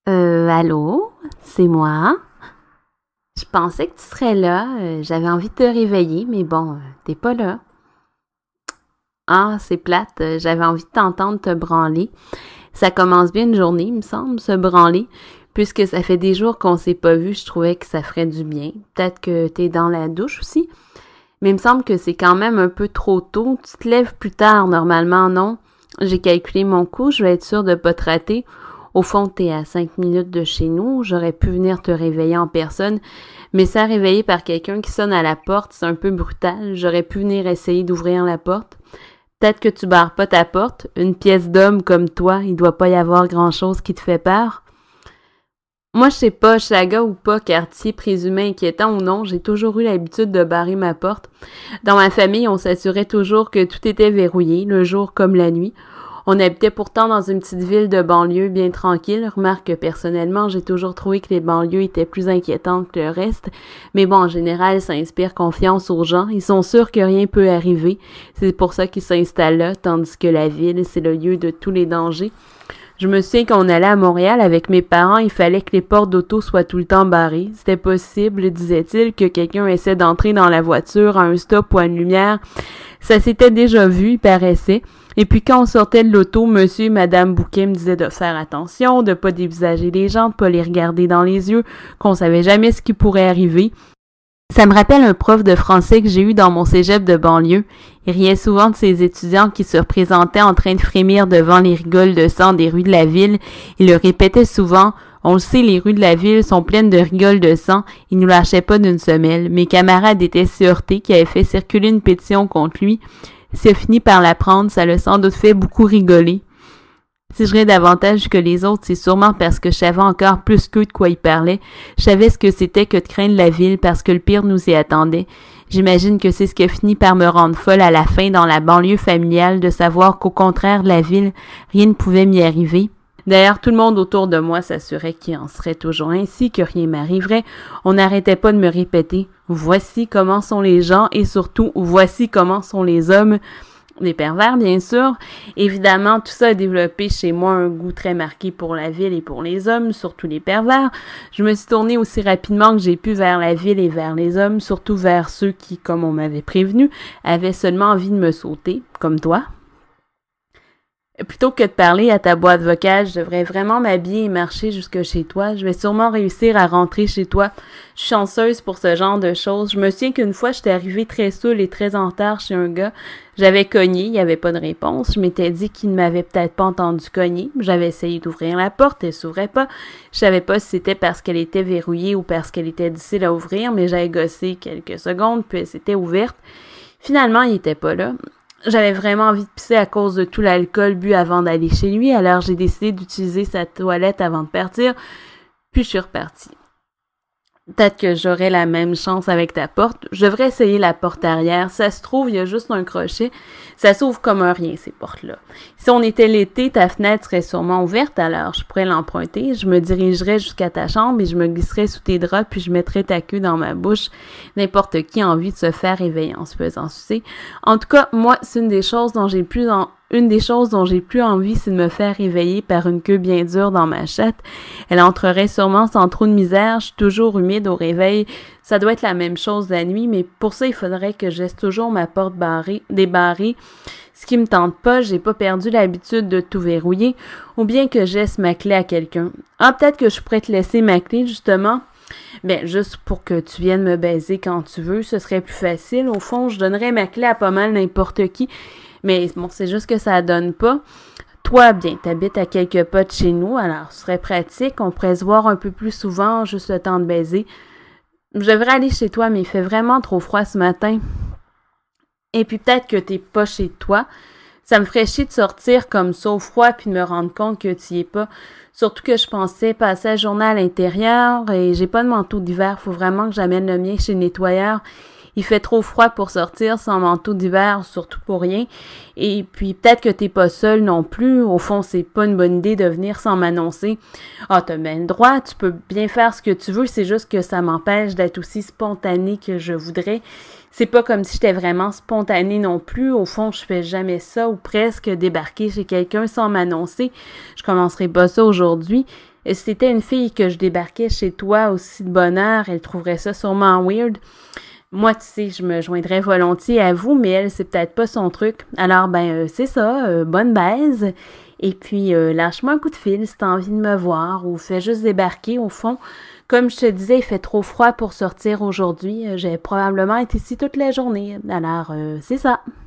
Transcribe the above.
Allô? C'est moi? Je pensais que tu serais là. J'avais envie de te réveiller, mais bon, t'es pas là. Ah, c'est plate. J'avais envie de t'entendre te branler. Ça commence bien une journée, il me semble, se branler. Puisque ça fait des jours qu'on s'est pas vu, je trouvais que ça ferait du bien. Peut-être que t'es dans la douche aussi. Mais il me semble que c'est quand même un peu trop tôt. Tu te lèves plus tard, normalement, non? J'ai calculé mon coup, je vais être sûre de pas te rater. Au fond, t'es à 5 minutes de chez nous. J'aurais pu venir te réveiller en personne, mais ça réveiller par quelqu'un qui sonne à la porte, c'est un peu brutal. J'aurais pu venir essayer d'ouvrir la porte. Peut-être que tu barres pas ta porte. Une pièce d'homme comme toi, il doit pas y avoir grand-chose qui te fait peur. Moi, je sais pas, chaga ou pas, quartier présumé inquiétant ou non, j'ai toujours eu l'habitude de barrer ma porte. Dans ma famille, on s'assurait toujours que tout était verrouillé, le jour comme la nuit. On habitait pourtant dans une petite ville de banlieue bien tranquille. Remarque que personnellement, j'ai toujours trouvé que les banlieues étaient plus inquiétantes que le reste. Mais bon, en général, ça inspire confiance aux gens. Ils sont sûrs que rien peut arriver. C'est pour ça qu'ils s'installent là, tandis que la ville, c'est le lieu de tous les dangers. Je me souviens qu'on allait à Montréal avec mes parents, il fallait que les portes d'auto soient tout le temps barrées. C'était possible, disait-il, que quelqu'un essaie d'entrer dans la voiture à un stop ou à une lumière. Ça s'était déjà vu, il paraissait. Et puis quand on sortait de l'auto, monsieur et madame Bouquet me disaient de faire attention, de pas dévisager les gens, de pas les regarder dans les yeux, qu'on savait jamais ce qui pourrait arriver. Ça me rappelle un prof de français que j'ai eu dans mon cégep de banlieue. Il riait souvent de ses étudiants qui se représentaient en train de frémir devant les rigoles de sang des rues de la ville. Il le répétait souvent. On le sait, les rues de la ville sont pleines de rigoles de sang. Il nous lâchait pas d'une semelle. Mes camarades étaient si heurtés qu'ils avaient fait circuler une pétition contre lui. S'il a fini par la prendre, ça l'a sans doute fait beaucoup rigoler. Si je ris davantage que les autres, c'est sûrement parce que je savais encore plus qu'eux de quoi ils parlaient. Je savais ce que c'était que de craindre la ville parce que le pire nous y attendait. J'imagine que c'est ce qui a fini par me rendre folle à la fin dans la banlieue familiale de savoir qu'au contraire de la ville, rien ne pouvait m'y arriver. D'ailleurs, tout le monde autour de moi s'assurait qu'il en serait toujours ainsi, que rien m'arriverait. On n'arrêtait pas de me répéter « Voici comment sont les gens et surtout, voici comment sont les hommes ». Des pervers, bien sûr. Évidemment, tout ça a développé chez moi un goût très marqué pour la ville et pour les hommes, surtout les pervers. Je me suis tournée aussi rapidement que j'ai pu vers la ville et vers les hommes, surtout vers ceux qui, comme on m'avait prévenu, avaient seulement envie de me sauter, comme toi. Plutôt que de parler à ta boîte vocale, je devrais vraiment m'habiller et marcher jusque chez toi. Je vais sûrement réussir à rentrer chez toi. Je suis chanceuse pour ce genre de choses. Je me souviens qu'une fois, j'étais arrivée très saoule et très en retard chez un gars. J'avais cogné, il n'y avait pas de réponse. Je m'étais dit qu'il ne m'avait peut-être pas entendu cogner. J'avais essayé d'ouvrir la porte, elle s'ouvrait pas. Je savais pas si c'était parce qu'elle était verrouillée ou parce qu'elle était difficile à ouvrir, mais j'avais gossé quelques secondes, puis elle s'était ouverte. Finalement, il était pas là. J'avais vraiment envie de pisser à cause de tout l'alcool bu avant d'aller chez lui, alors j'ai décidé d'utiliser sa toilette avant de partir, puis je suis repartie. Peut-être que j'aurai la même chance avec ta porte. Je devrais essayer la porte arrière. Ça se trouve, il y a juste un crochet. Ça s'ouvre comme un rien, ces portes-là. Si on était l'été, ta fenêtre serait sûrement ouverte, alors je pourrais l'emprunter. Je me dirigerais jusqu'à ta chambre et je me glisserais sous tes draps puis je mettrais ta queue dans ma bouche. N'importe qui a envie de se faire réveiller en se faisant sucer. En tout cas, moi, c'est une des choses dont j'ai plus envie, c'est de me faire réveiller par une queue bien dure dans ma chatte. Elle entrerait sûrement sans trop de misère. Je suis toujours humide au réveil. Ça doit être la même chose la nuit, mais pour ça, il faudrait que je laisse toujours ma porte débarrée. Ce qui me tente pas, j'ai pas perdu l'habitude de tout verrouiller, ou bien que je laisse ma clé à quelqu'un. Ah, peut-être que je pourrais te laisser ma clé, justement. Ben, juste pour que tu viennes me baiser quand tu veux, ce serait plus facile. Au fond, je donnerais ma clé à pas mal n'importe qui. Mais bon, c'est juste que ça donne pas. Toi, bien, t'habites à quelques pas de chez nous, alors ce serait pratique. On pourrait se voir un peu plus souvent, juste le temps de baiser. Je devrais aller chez toi, mais il fait vraiment trop froid ce matin. Et puis peut-être que t'es pas chez toi. Ça me ferait chier de sortir comme ça au froid puis de me rendre compte que tu y es pas. Surtout que je pensais passer la journée à l'intérieur et j'ai pas de manteau d'hiver. Faut vraiment que j'amène le mien chez le nettoyeur. Il fait trop froid pour sortir sans manteau d'hiver, surtout pour rien. Et puis, peut-être que t'es pas seul non plus. Au fond, c'est pas une bonne idée de venir sans m'annoncer. Ah, t'as bien le droit, tu peux bien faire ce que tu veux, c'est juste que ça m'empêche d'être aussi spontanée que je voudrais. C'est pas comme si j'étais vraiment spontanée non plus. Au fond, je fais jamais ça ou presque débarquer chez quelqu'un sans m'annoncer. Je commencerai pas ça aujourd'hui. Si c'était une fille que je débarquais chez toi aussi de bonne heure, elle trouverait ça sûrement weird. Moi, tu sais, je me joindrais volontiers à vous, mais elle, c'est peut-être pas son truc. Alors, c'est ça, bonne baise. Et puis, lâche-moi un coup de fil si t'as envie de me voir ou fais juste débarquer. Au fond, comme je te disais, il fait trop froid pour sortir aujourd'hui. J'ai probablement été ici toute la journée. Alors, c'est ça.